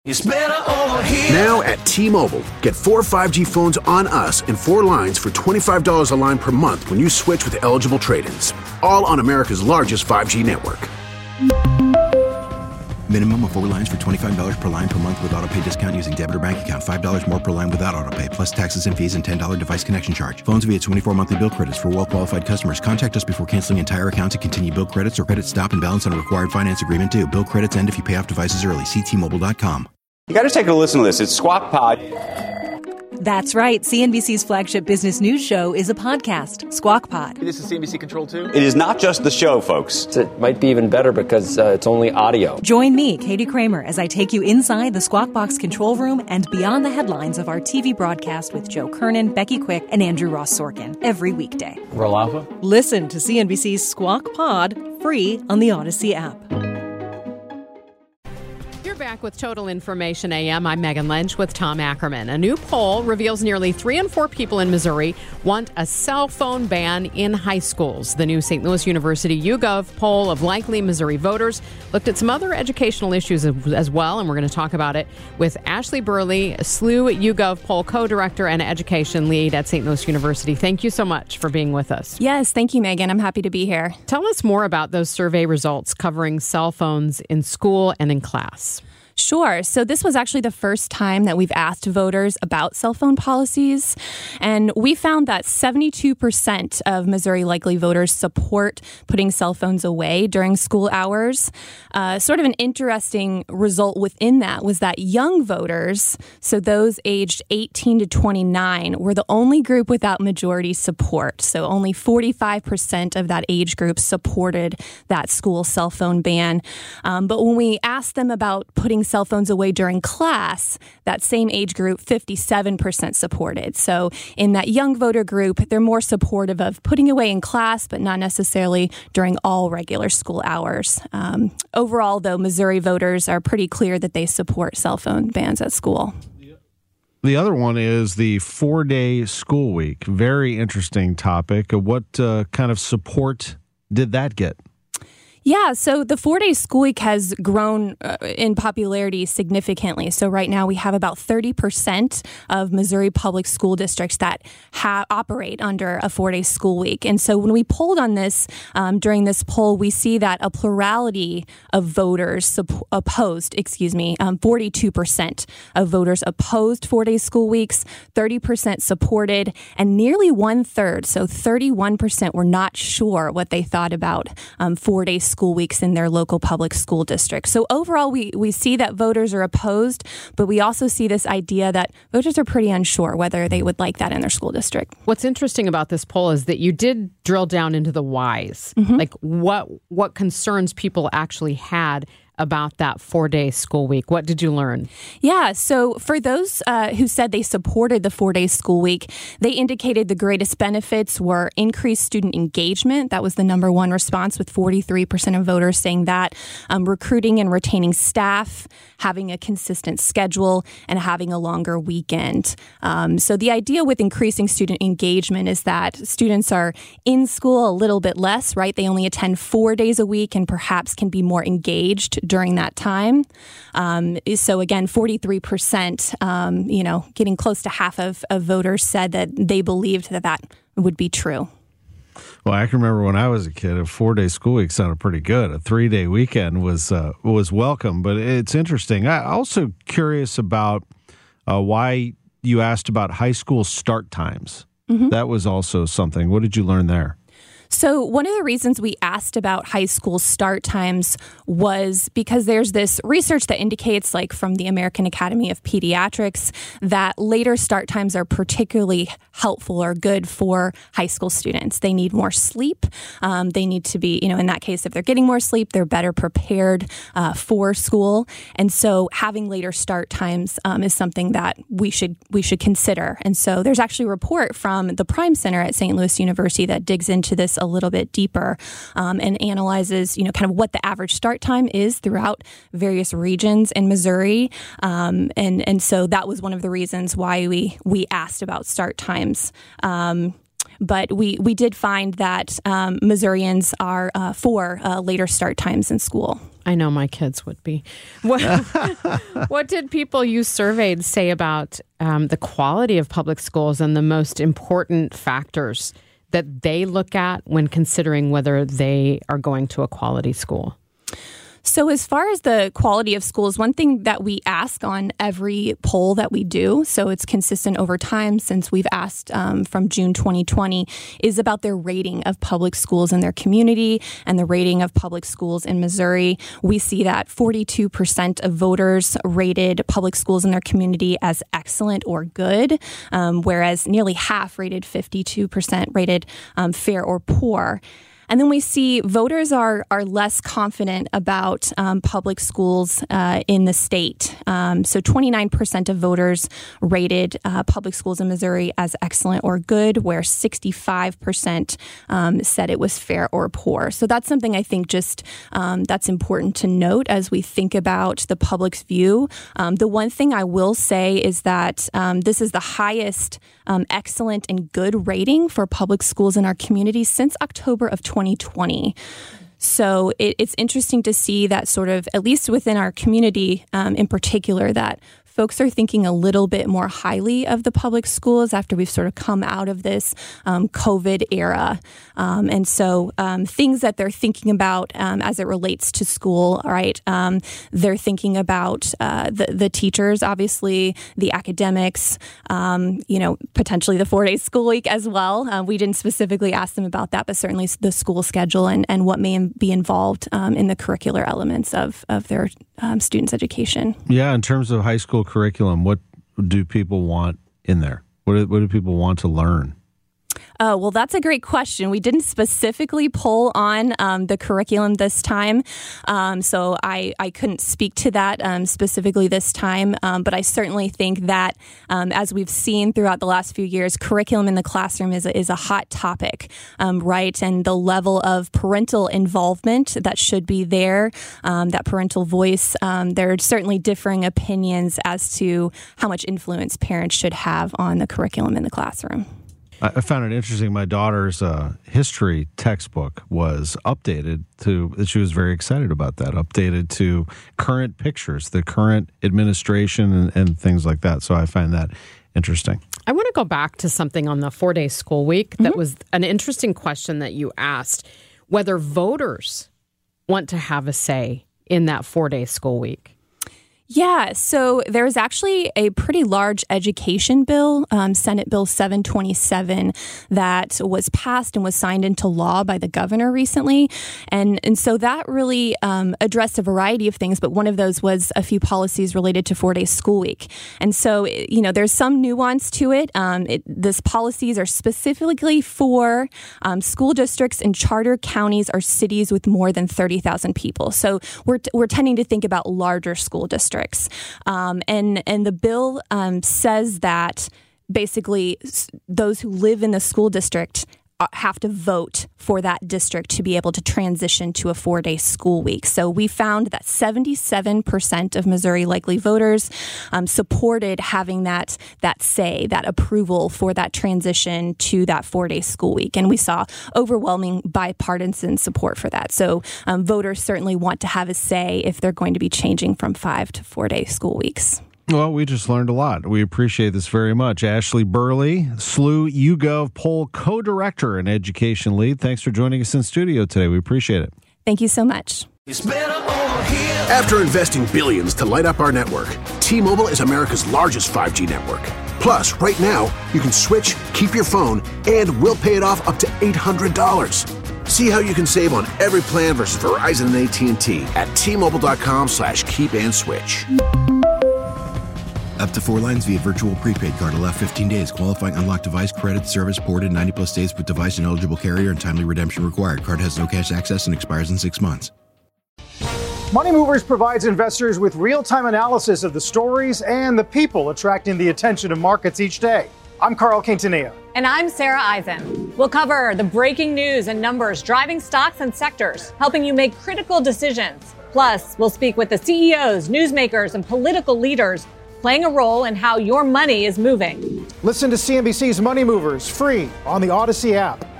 It's better over here. Now at T-Mobile, get 4 5G phones on us and 4 lines for $25 a line per month when you switch with eligible trade-ins. All on America's largest 5G network. Minimum of 4 lines for $25 per line per month with autopay discount using debit or bank account. $5 more per line without autopay, plus taxes and fees and $10 device connection charge. Phones via 24 monthly bill credits for well-qualified customers. Contact us before canceling entire account to continue bill credits or credit stop and balance on a required finance agreement due. Bill credits end if you pay off devices early. See T-Mobile.com. You got to take a listen to this. It's Squawk Pod. That's right. CNBC's flagship business news show is a podcast, Squawk Pod. This is CNBC Control 2? It is not just the show, folks. It might be even better because it's only audio. Join me, Katie Kramer, as I take you inside the Squawk Box control room and beyond the headlines of our TV broadcast with Joe Kernan, Becky Quick, and Andrew Ross Sorkin every weekday. Roll Alpha? Listen to CNBC's Squawk Pod free on the Odyssey app. Back with Total Information AM. I'm Megan Lynch with Tom Ackerman. A new poll reveals nearly 3 in 4 people in Missouri want a cell phone ban in high schools. The new St. Louis University YouGov poll of likely Missouri voters looked at some other educational issues as well, and we're going to talk about it with Ashley Burley, SLU YouGov poll co-director and education lead at St. Louis University. Thank you so much for being with us. Yes, thank you, Megan. I'm happy to be here. Tell us more about those survey results covering cell phones in school and in class. Sure. So this was actually the first time that we've asked voters about cell phone policies. And we found that 72% of Missouri likely voters support putting cell phones away during school hours. Sort of an interesting result within that was that young voters, so those aged 18 to 29, were the only group without majority support. So only 45% of that age group supported that school cell phone ban. But when we asked them about putting cell phones away during class, that same age group, 57% supported. So in that young voter group, they're more supportive of putting away in class, but not necessarily during all regular school hours. Overall, though, Missouri voters are pretty clear that they support cell phone bans at school. The other one is the 4-day school week. Very interesting topic. What kind of support did that get? Yeah, so the 4-day school week has grown in popularity significantly. So right now we have about 30% of Missouri public school districts that operate under a 4-day school week. And so when we polled on this, during this poll, we see that a plurality of voters opposed, 42% of voters opposed 4-day school weeks, 30% supported, and nearly 1/3, so 31% were not sure what they thought about 4-day school weeks in their local public school district. So overall, we see that voters are opposed, but we also see this idea that voters are pretty unsure whether they would like that in their school district. What's interesting about this poll is that you did drill down into the whys, like what concerns people actually had about that 4-day school week. What did you learn? Yeah, so for those who said they supported the 4-day school week, they indicated the greatest benefits were increased student engagement. That was the number one response, with 43% of voters saying that. Recruiting and retaining staff, having a consistent schedule, and having a longer weekend. So the idea with increasing student engagement is that students are in school a little bit less, right? They only attend 4 days a week and perhaps can be more engaged during that time. So again, 43%, getting close to half of voters said that they believed that would be true. Well, I can remember when I was a kid, a 4-day school week sounded pretty good. A 3-day weekend was welcome, but it's interesting. I'm also curious about why you asked about high school start times. Mm-hmm. That was also something. What did you learn there? So one of the reasons we asked about high school start times was because there's this research that indicates, like from the American Academy of Pediatrics, that later start times are particularly helpful or good for high school students. They need more sleep. They need to be, in that case, if they're getting more sleep, they're better prepared for school. And so having later start times is something that we should consider. And so there's actually a report from the Prime Center at St. Louis University that digs into this a little bit deeper and analyzes, kind of what the average start time is throughout various regions in Missouri. And so that was one of the reasons why we asked about start times. But we did find that Missourians are for later start times in school. I know my kids would be. What did people you surveyed say about the quality of public schools and the most important factors that they look at when considering whether they are going to a quality school? So as far as the quality of schools, one thing that we ask on every poll that we do, so it's consistent over time since we've asked from June 2020, is about their rating of public schools in their community and the rating of public schools in Missouri. We see that 42% of voters rated public schools in their community as excellent or good, whereas nearly half rated 52% rated fair or poor. And then we see voters are less confident about public schools in the state. So 29% of voters rated public schools in Missouri as excellent or good, where 65% said it was fair or poor. So that's something I think just that's important to note as we think about the public's view. The one thing I will say is that this is the highest excellent and good rating for public schools in our community since October of 2020. So it's interesting to see that sort of, at least within our community in particular, that folks are thinking a little bit more highly of the public schools after we've sort of come out of this COVID era. And so things that they're thinking about as it relates to school, right? They're thinking about the teachers, obviously, the academics, potentially the 4-day school week as well. We didn't specifically ask them about that, but certainly the school schedule and what may be involved in the curricular elements of their students' education. Yeah, in terms of high school curriculum, what do people want in there? What do people want to learn? Well, that's a great question. We didn't specifically poll on the curriculum this time, so I couldn't speak to that specifically this time. But I certainly think that, as we've seen throughout the last few years, curriculum in the classroom is a hot topic, right? And the level of parental involvement that should be there, that parental voice, there are certainly differing opinions as to how much influence parents should have on the curriculum in the classroom. I found it interesting. My daughter's history textbook was updated she was very excited about that, updated to current pictures, the current administration and things like that. So I find that interesting. I want to go back to something on the 4-day school week that was an interesting question that you asked, whether voters want to have a say in that 4-day school week. Yeah, so there's actually a pretty large education bill, Senate Bill 727, that was passed and was signed into law by the governor recently. And so that really addressed a variety of things, but one of those was a few policies related to 4-day school week. And so, there's some nuance to it. These policies are specifically for school districts in charter counties or cities with more than 30,000 people. So we're tending to think about larger school districts. And the bill says that basically those who live in the school district have to vote for that district to be able to transition to a 4-day school week. So we found that 77% of Missouri likely voters supported having that say, that approval for that transition to that 4-day school week. And we saw overwhelming bipartisan support for that. So voters certainly want to have a say if they're going to be changing from 5 to 4-day school weeks. Well, we just learned a lot. We appreciate this very much. Ashley Burley, SLU YouGov poll co-director and education lead. Thanks for joining us in studio today. We appreciate it. Thank you so much. After investing billions to light up our network, T-Mobile is America's largest 5G network. Plus, right now, you can switch, keep your phone, and we'll pay it off up to $800. See how you can save on every plan versus Verizon and AT&T at T-Mobile.com/keep-and-switch. Up to 4 lines via virtual prepaid card. Allow 15 days. Qualifying unlocked device credit service ported 90-plus days with device and eligible carrier and timely redemption required. Card has no cash access and expires in 6 months. Money Movers provides investors with real-time analysis of the stories and the people attracting the attention of markets each day. I'm Carl Quintanilla. And I'm Sarah Eisen. We'll cover the breaking news and numbers driving stocks and sectors, helping you make critical decisions. Plus, we'll speak with the CEOs, newsmakers, and political leaders playing a role in how your money is moving. Listen to CNBC's Money Movers free on the Odyssey app.